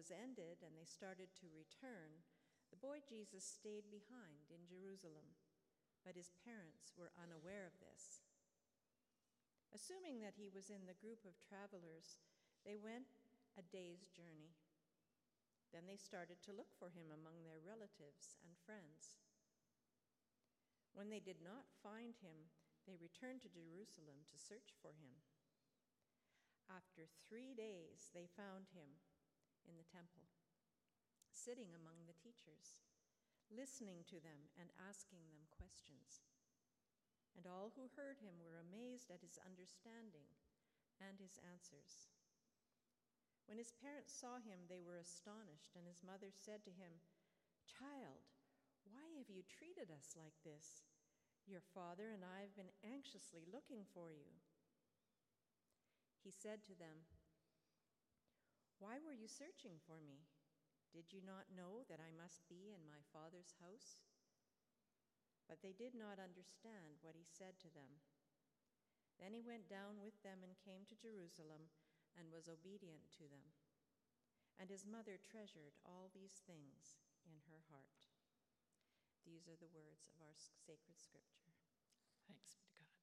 was ended and they started to return, the boy Jesus stayed behind in Jerusalem, but his parents were unaware of this. Assuming that he was in the group of travelers, they went a day's journey. Then they started to look for him among their relatives and friends. When they did not find him, they returned to Jerusalem to search for him. After 3 days, they found him in the temple, sitting among the teachers, listening to them and asking them questions. And all who heard him were amazed at his understanding and his answers. When his parents saw him, they were astonished, and his mother said to him, "Child, why have you treated us like this? Your father and I have been anxiously looking for you." He said to them, "Why were you searching for me? Did you not know that I must be in my Father's house?" But they did not understand what he said to them. Then he went down with them and came to Jerusalem and was obedient to them. And his mother treasured all these things in her heart. These are the words of our sacred scripture. Thanks be to God.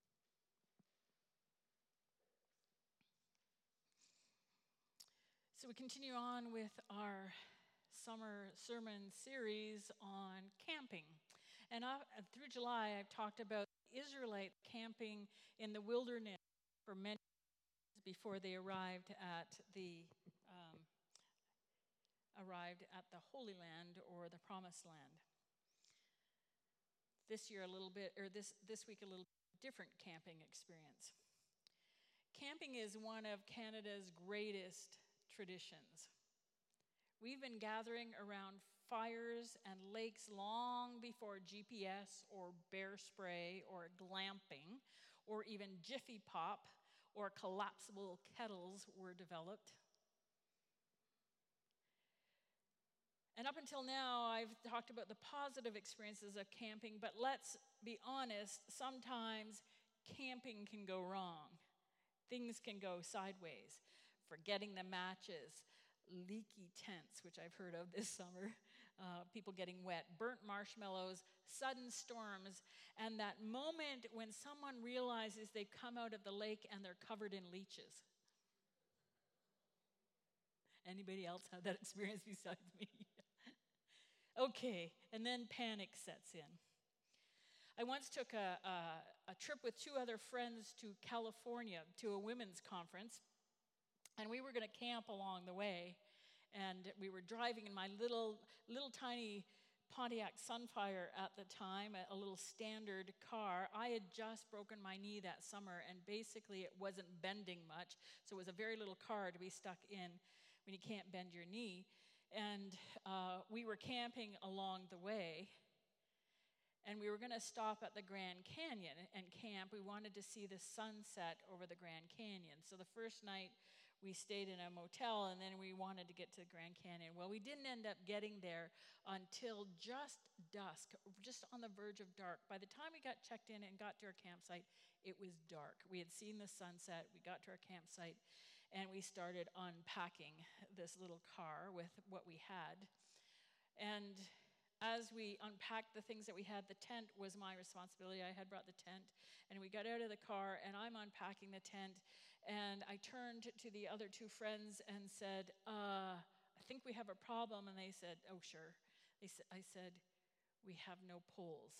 So we continue on with our summer sermon series on camping. And through July, I've talked about Israelite camping in the wilderness for many years before they arrived at the Holy Land or the Promised Land. This year, this week, a little different camping experience. Camping is one of Canada's greatest traditions. We've been gathering around fires and lakes long before GPS or bear spray or glamping or even Jiffy Pop or collapsible kettles were developed. And up until now, I've talked about the positive experiences of camping, but let's be honest, sometimes camping can go wrong. Things can go sideways. Forgetting the matches, leaky tents, which I've heard of this summer, people getting wet, burnt marshmallows, sudden storms, and that moment when someone realizes they've come out of the lake and they're covered in leeches. Anybody else have that experience besides me? Okay, and then panic sets in. I once took a trip with 2 other friends to California to a women's conference, and we were going to camp along the way, and we were driving in my little tiny Pontiac Sunfire at the time, a little standard car. I had just broken my knee that summer, and basically it wasn't bending much, so it was a very little car to be stuck in when you can't bend your knee. And we were camping along the way, and we were going to stop at the Grand Canyon and camp. We wanted to see the sunset over the Grand Canyon. So the first night, we stayed in a motel, and then we wanted to get to the Grand Canyon. Well, we didn't end up getting there until just dusk, just on the verge of dark. By the time we got checked in and got to our campsite, it was dark. We had seen the sunset. We got to our campsite, and we started unpacking this little car with what we had. And as we unpacked the things that we had, the tent was my responsibility. I had brought the tent, and we got out of the car, and I'm unpacking the tent, and I turned to the other 2 friends and said, I think we have a problem. And they said, "Oh, sure." I said, "We have no poles."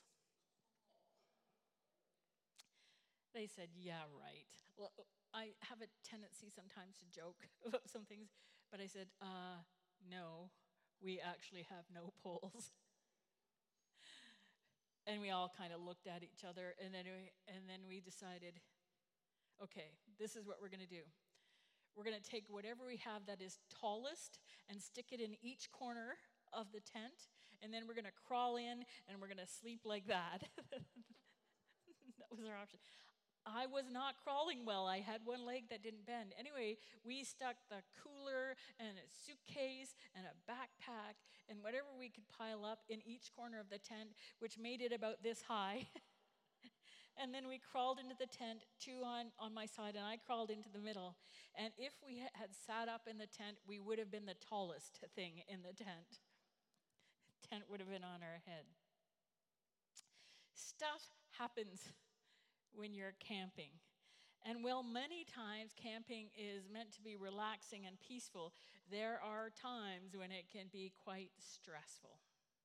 They said, "Yeah, right." Well, I have a tendency sometimes to joke about some things, but I said, "No, we actually have no poles." And we all kind of looked at each other, and then we decided, okay, this is what we're going to do. We're going to take whatever we have that is tallest and stick it in each corner of the tent, and then we're going to crawl in, and we're going to sleep like that. That was our option. I was not crawling well. I had one leg that didn't bend. Anyway, we stuck the cooler and a suitcase and a backpack and whatever we could pile up in each corner of the tent, which made it about this high. And then we crawled into the tent, two on my side, and I crawled into the middle. And if we had sat up in the tent, we would have been the tallest thing in the tent. Tent would have been on our head. Stuff happens when you're camping. And while many times camping is meant to be relaxing and peaceful, there are times when it can be quite stressful.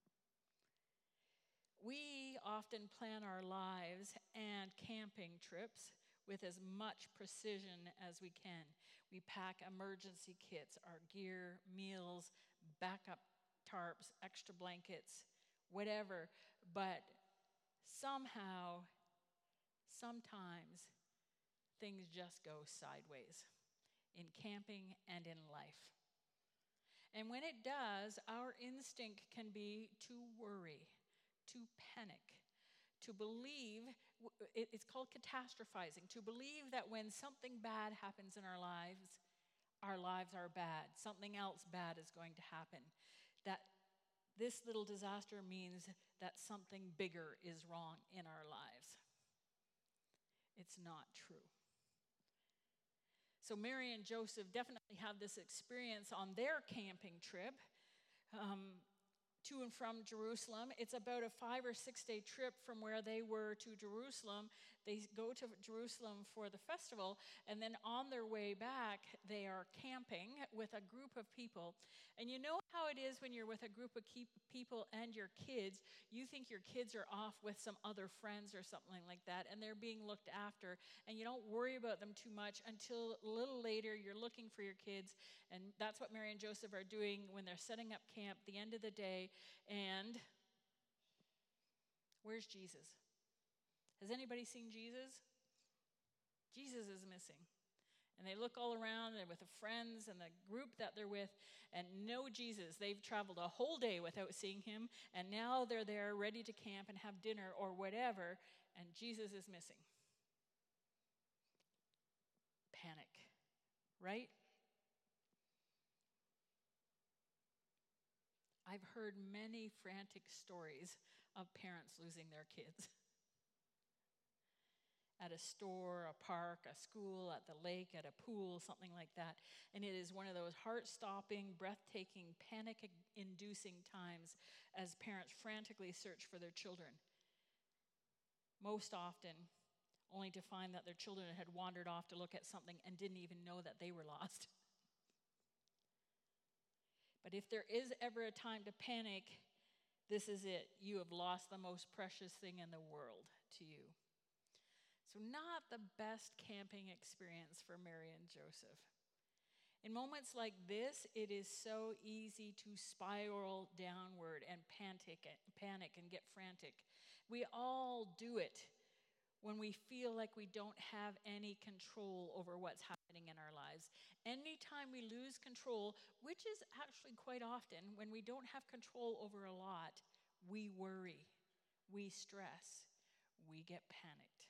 We often plan our lives and camping trips with as much precision as we can. We pack emergency kits, our gear, meals, backup tarps, extra blankets, whatever. But somehow, sometimes, things just go sideways in camping and in life. And when it does, our instinct can be to worry, to panic, to believe, it's called catastrophizing, to believe that when something bad happens in our lives are bad. Something else bad is going to happen. That this little disaster means that something bigger is wrong in our lives. It's not true. So Mary and Joseph definitely have this experience on their camping trip to and from Jerusalem. It's about a 5 or 6 day trip from where they were to Jerusalem. They go to Jerusalem for the festival, and then on their way back, they are camping with a group of people. And you know how it is when you're with a group of people and your kids, you think your kids are off with some other friends or something like that, and they're being looked after, and you don't worry about them too much until a little later you're looking for your kids. And that's what Mary and Joseph are doing when they're setting up camp at the end of the day. And where's Jesus? Has anybody seen Jesus? Jesus is missing. And they look all around and with the friends and the group that they're with and no Jesus. They've traveled a whole day without seeing him, and now they're there ready to camp and have dinner or whatever, and Jesus is missing. Panic, right? I've heard many frantic stories of parents losing their kids. At a store, a park, a school, at the lake, at a pool, something like that. And it is one of those heart-stopping, breathtaking, panic-inducing times as parents frantically search for their children. Most often, only to find that their children had wandered off to look at something and didn't even know that they were lost. But if there is ever a time to panic, this is it. You have lost the most precious thing in the world to you. So not the best camping experience for Mary and Joseph. In moments like this, it is so easy to spiral downward and panic and get frantic. We all do it when we feel like we don't have any control over what's happening in our lives. Anytime we lose control, which is actually quite often, when we don't have control over a lot, we worry, we stress, we get panicked.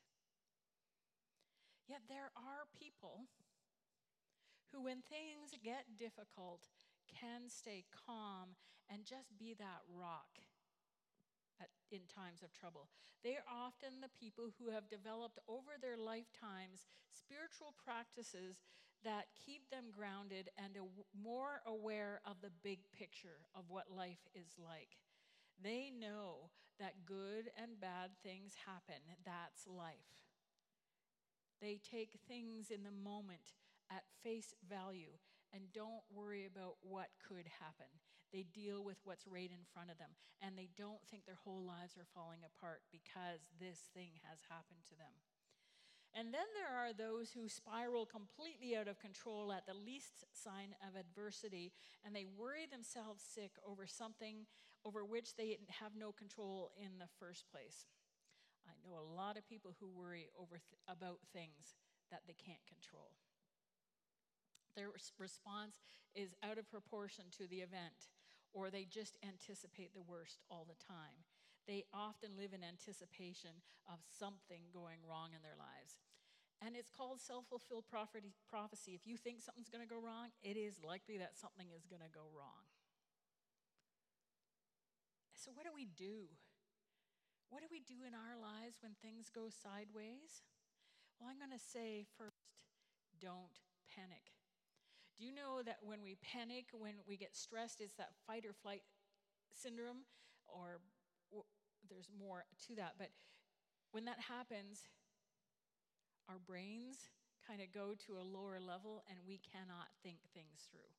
Yet there are people who, when things get difficult, can stay calm and just be that rock in times of trouble. They are often the people who have developed over their lifetimes spiritual practices that keep them grounded and more aware of the big picture of what life is like. They know that good and bad things happen. That's life. They take things in the moment at face value and don't worry about what could happen. They deal with what's right in front of them, and they don't think their whole lives are falling apart because this thing has happened to them. And then there are those who spiral completely out of control at the least sign of adversity, and they worry themselves sick over something over which they have no control in the first place. I know a lot of people who worry about things that they can't control. Their response is out of proportion to the event, or they just anticipate the worst all the time. They often live in anticipation of something going wrong in their lives. And it's called self-fulfilled prophecy. If you think something's going to go wrong, it is likely that something is going to go wrong. So what do we do What do we do in our lives when things go sideways? Well, I'm going to say first, don't panic. Do you know that when we panic, when we get stressed, it's that fight or flight syndrome, or there's more to that, but when that happens, our brains kind of go to a lower level and we cannot think things through.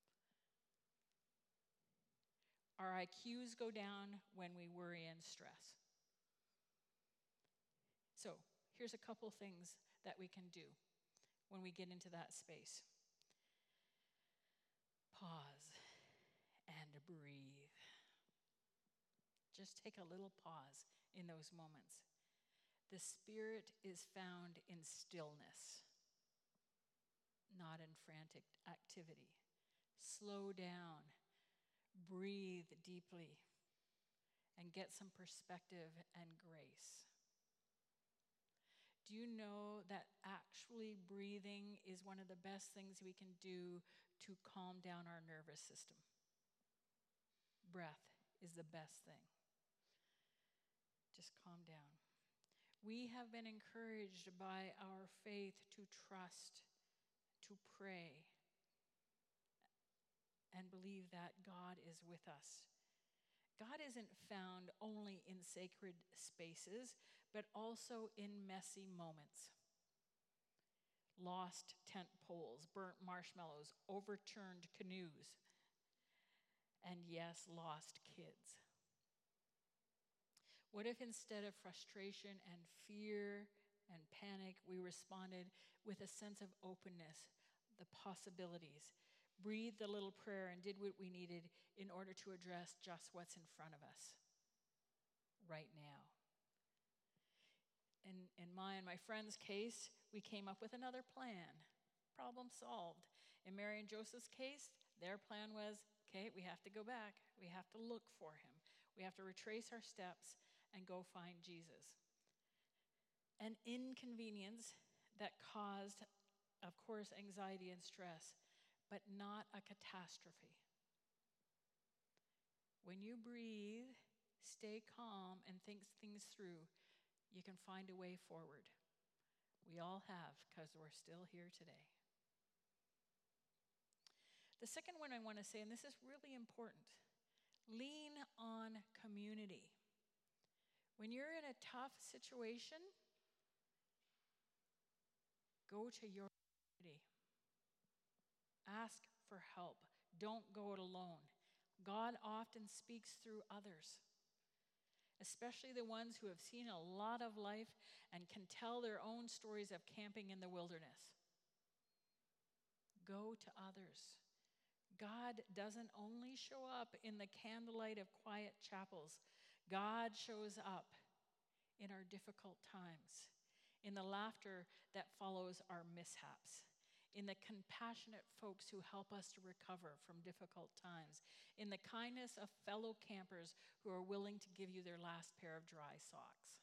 Our IQs go down when we worry and stress. So here's a couple things that we can do when we get into that space. Pause and breathe. Just take a little pause in those moments. The Spirit is found in stillness, not in frantic activity. Slow down, breathe deeply, and get some perspective and grace. Do you know that actually breathing is one of the best things we can do to calm down our nervous system? Breath is the best thing. Just calm down. We have been encouraged by our faith to trust, to pray, and believe that God is with us. God isn't found only in sacred spaces, but also in messy moments. Lost tent poles, burnt marshmallows, overturned canoes, and yes, lost kids. What if instead of frustration and fear and panic, we responded with a sense of openness, the possibilities, breathed a little prayer and did what we needed in order to address just what's in front of us right now? In my and my friend's case, we came up with another plan. Problem solved. In Mary and Joseph's case, their plan was, okay, we have to go back. We have to look for him. We have to retrace our steps and go find Jesus. An inconvenience that caused, of course, anxiety and stress, but not a catastrophe. When you breathe, stay calm, and think things through, you can find a way forward. We all have, because we're still here today. The second one I want to say, and this is really important, lean on community. When you're in a tough situation, go to your community. Ask for help. Don't go it alone. God often speaks through others, especially the ones who have seen a lot of life and can tell their own stories of camping in the wilderness. Go to others. God doesn't only show up in the candlelight of quiet chapels. God shows up in our difficult times, in the laughter that follows our mishaps, in the compassionate folks who help us to recover from difficult times, in the kindness of fellow campers who are willing to give you their last pair of dry socks.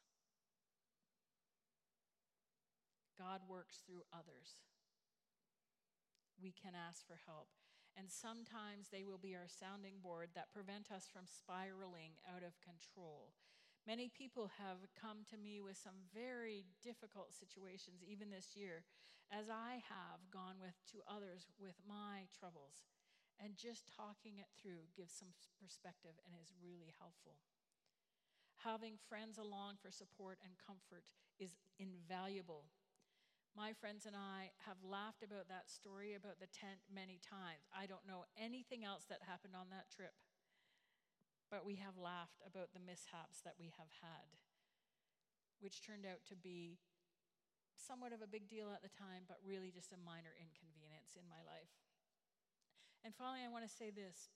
God works through others. We can ask for help. And sometimes they will be our sounding board that prevent us from spiraling out of control. Many people have come to me with some very difficult situations, even this year, as I have gone to others with my troubles. And just talking it through gives some perspective and is really helpful. Having friends along for support and comfort is invaluable. My friends and I have laughed about that story about the tent many times. I don't know anything else that happened on that trip, but we have laughed about the mishaps that we have had, which turned out to be somewhat of a big deal at the time, but really just a minor inconvenience in my life. And finally, I want to say this.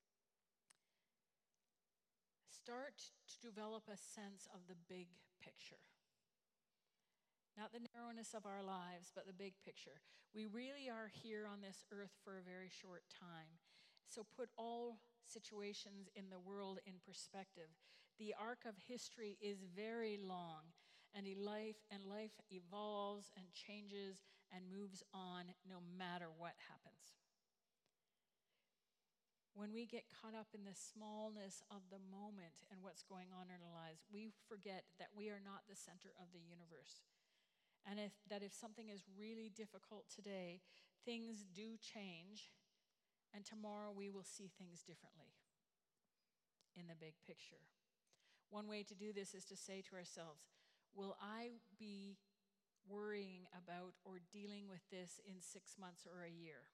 Start to develop a sense of the big picture. Not the narrowness of our lives, but the big picture. We really are here on this earth for a very short time. So put all situations in the world in perspective. The arc of history is very long, and life evolves and changes and moves on no matter what happens. When we get caught up in the smallness of the moment and what's going on in our lives, we forget that we are not the center of the universe. And if something is really difficult today, things do change, and tomorrow we will see things differently in the big picture. One way to do this is to say to ourselves, will I be worrying about or dealing with this in 6 months or a year?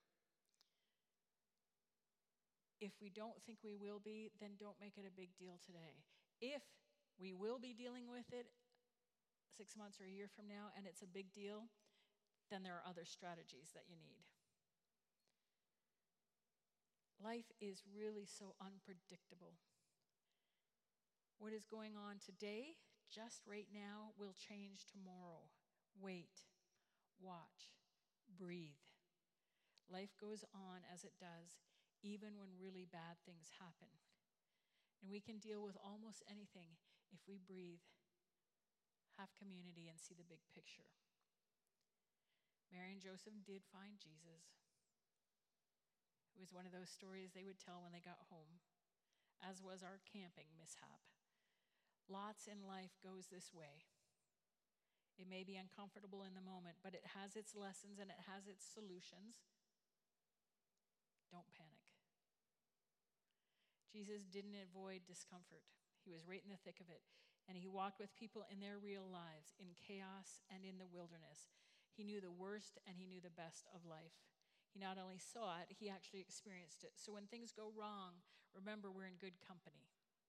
If we don't think we will be, then don't make it a big deal today. If we will be dealing with it 6 months or a year from now and it's a big deal, then there are other strategies that you need. Life is really so unpredictable. What is going on today, just right now, will change tomorrow. Wait, watch, breathe. Life goes on as it does, even when really bad things happen. And we can deal with almost anything if we breathe, have community, and see the big picture. Mary and Joseph did find Jesus. It was one of those stories they would tell when they got home, as was our camping mishap. Lots in life goes this way. It may be uncomfortable in the moment, but it has its lessons and it has its solutions. Don't panic. Jesus didn't avoid discomfort. He was right in the thick of it. And he walked with people in their real lives, in chaos and in the wilderness. He knew the worst and he knew the best of life. He not only saw it, he actually experienced it. So when things go wrong, remember we're in good company.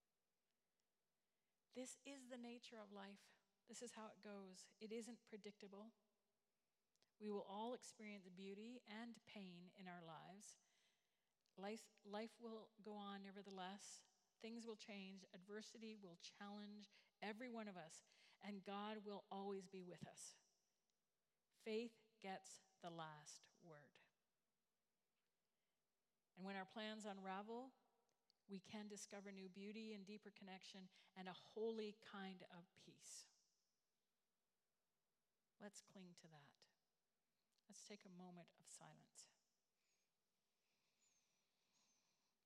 This is the nature of life. This is how it goes. It isn't predictable. We will all experience beauty and pain in our lives. Life will go on nevertheless. Things will change. Adversity will challenge every one of us. And God will always be with us. Faith gets the last word. And when our plans unravel, we can discover new beauty and deeper connection and a holy kind of peace. Let's cling to that. Let's take a moment of silence.